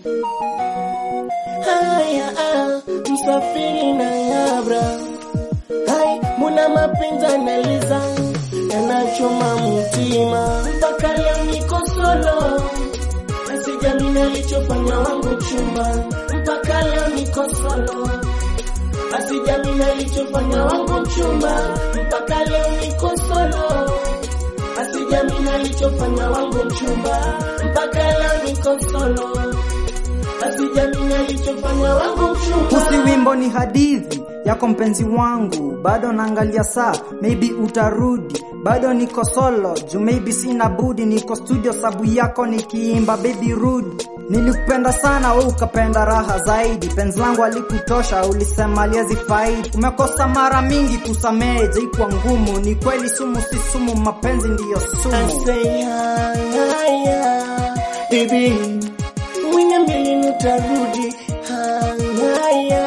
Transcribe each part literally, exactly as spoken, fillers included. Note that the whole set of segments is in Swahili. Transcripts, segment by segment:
Haya ah, msafiri na ngabra. Hai, muna mapenzi analiza, yanachoma mtima. Mpaka leo niko solo, asijamini alichofanya wangu chumba. Mpaka leo niko solo, asijamini alichofanya wangu chumba. Mpaka leo niko solo, asijamini alichofanya wangu chumba. Mpaka leo niko solo, asijamini alichofanya wangu chumba. Usi wimbo ni hadithi yako mpenzi wangu, bado naangalia saa, maybe utarudi. Bado niko solo, juu maybe sina budi, niko studio sabu yako nikiimba baby rudi. Nilikupenda sana wewe ukapenda raha zaidi, penzi langu alikutosha ulisema aliezi faidi. Umekosa mara mingi kusamehe jaikuwa ngumu, ni kweli sumu si sumu, mapenzi ndiyo sumu. I say haya baby, mwenye mbili nutarudi. Haya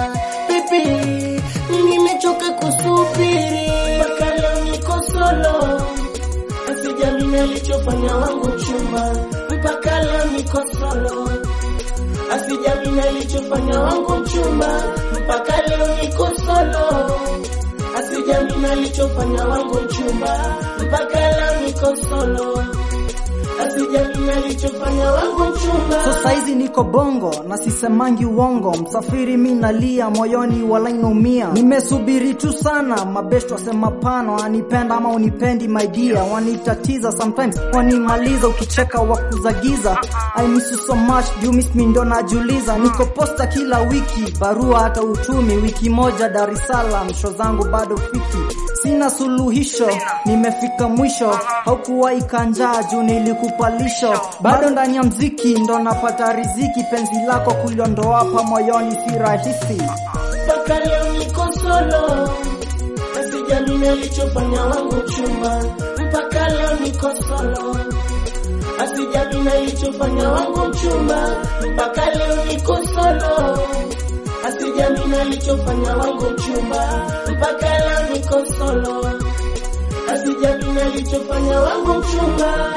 baby, nimechoka kusubiri. Mpaka leo niko solo, asijamini alichofanya wangu chumba. Mpaka leo niko solo, asijamini alichofanya wangu chumba. Mpaka leo niko solo, asijamini alichofanya wangu chumba. Mpaka leo niko solo, asijamini alichofanya wangu chumba. So saizi niko bongo na sisemangi uongo, msafiri mimi nalia moyoni wala inaumia. Nimesubiri tu sana, mabeshto wasema pano, anipenda ama unipendi my dear. Wanitatiza sometimes, wanimaliza ukicheka wakuzagiza. I miss you so much, do you miss me ndo najuliza. Niko posta kila wiki, barua hata utumi. Wiki moja Dar es Salaam, show zangu bado fiti. Sina suluhisho, nimefika mwisho. Haukuwahi kanjaa juu nilikupalisho. Bado ndani ya mziki ndo napata riziki, penzi lako kuliondoa hapa moyoni si rahisi. Mpaka leo niko solo, asijamini alichofanya wangu chumba. Mpaka leo niko solo, asijamini alichofanya wangu chumba. Mpaka leo niko solo, asijamini alichofanya wangu chumba. Mpaka leo niko solo, asijamini alichofanya wangu chumba.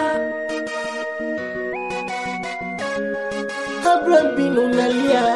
Kabla binu nalia,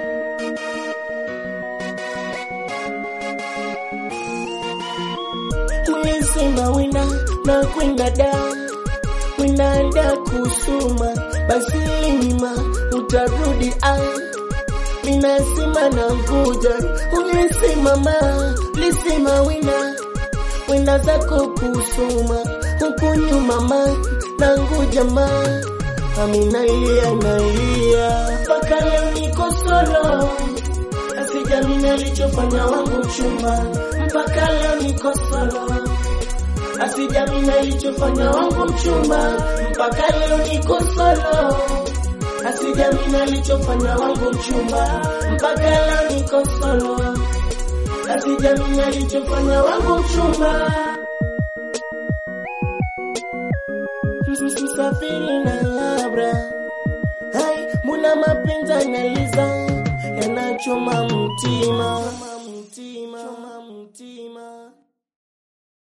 ulisema wina na kwenda da, wina da kusuma. Basi lima utarudi ai, minasema na nguja. Ulisema ma, ulisema wina, wina zako kusuma. Huku nyuma ma, na nguja ma, amina ilia nailia. Mpaka leo niko solo, asijamini alichofanya wangu chumba. Mpaka leo niko solo, asijamini alichofanya wangu chumba. Mpaka leo niko solo, asijamini alichofanya wangu chumba. Mpaka leo niko solo, asijamini alichofanya wangu chumba. Msafiri na labra, hai, muna mapenzi analiza, yanachoma mtima.